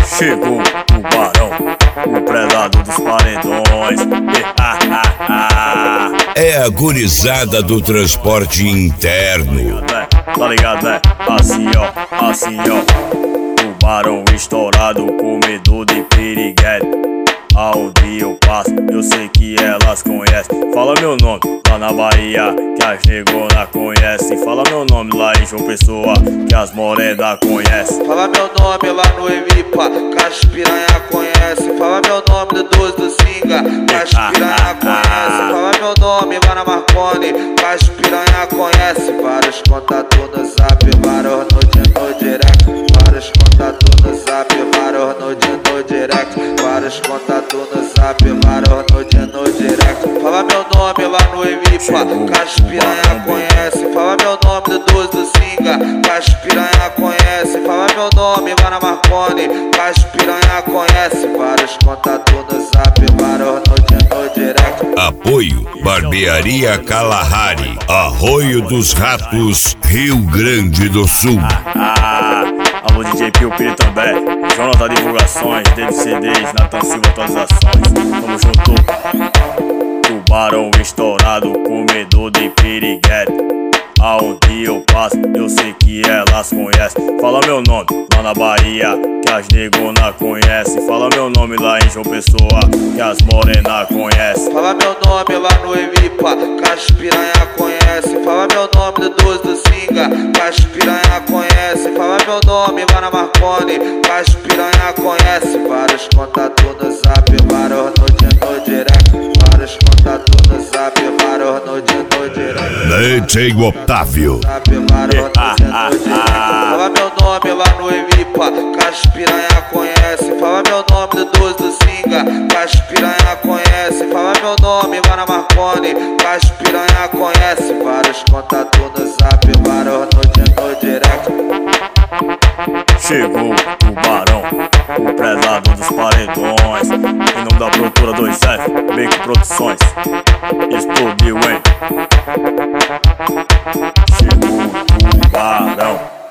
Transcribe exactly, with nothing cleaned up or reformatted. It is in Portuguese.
Chegou o barão, o predador dos paredões. É a gurizada do transporte interno. Tá ligado, é? Assim ó, assim ó. O barão estourado, comedor de piriguete. Aonde eu passo, eu sei que elas conhecem. Fala meu nome lá na Bahia, que as negona conhecem. Fala meu nome lá em João Pessoa, que as morena conhecem. Fala meu nome lá no Evipa, que as piranha conhece. Fala meu nome do doze do Singa, que as piranha conhece. Fala meu nome lá na Marconi, que as piranha conhece. Vários contatos no zap, vários no dia no direct. Vários contatos no zap, vários no dia no direct. Vários contatos no zap, vários no dia no direct. Fala meu nome lá no Evipa, que as piranha conhece. Fala meu nome do doze do Singa, que as piranha conhece. Fala meu nome lá na Marconi, que as piranha conhece. Vários contatos no zap, vários no dia no direct. Apoio Barbearia Kalahari, Arroio dos Ratos, Rio Grande do Sul. Ah, alô D J Pio Pio também, Jonathan Divulgações, David C Ds, Nathan Silva Atualizações. Tamo junto. Tubarão estourado, comedor de piriguete. Aonde eu passo, eu sei que elas conhecem. Fala meu nome lá na Bahia, que as negona conhecem. Fala meu nome lá em João Pessoa, que as morena conhecem. Fala meu nome lá no Evipa, que as piranha conhece. Fala meu nome do doze do Singa, que as piranha conhece. Fala meu nome lá na Marconi, que as piranha conhece. Vários contatos no zap, vários no dia no direct. Vários contatos no zap, vários no dia no direct. D J Otávio. Fala meu nome lá no Evipa, que as piranha conhece. Fala meu nome do doze do Singa, que as piranha conhece. Fala meu nome lá na Marconi, que as piranha conhece. Vários contatos no zap, vários no dia no direct. Chegou o barão, o predador dos paredões. Em nome da produtora dois F, Bacon Produções. Explodiu, hein? Chegou o barão.